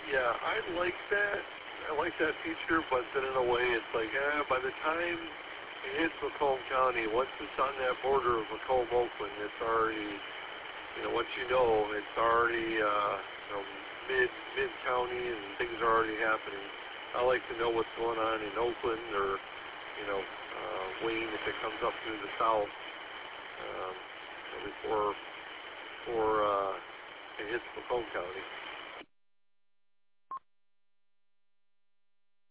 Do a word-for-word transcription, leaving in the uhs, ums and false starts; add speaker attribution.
Speaker 1: Yeah, I like that. I like that feature, but then in a way, it's like, eh, by the time it hits Macomb County, once it's on that border of Macomb, Oakland, it's already, you know, once you know, it's already, uh, you know, mid mid county, and things are already happening. I like to know what's going on in Oakland or, you know, uh, Wayne if it comes up through the south um, before before uh, it hits Macomb County.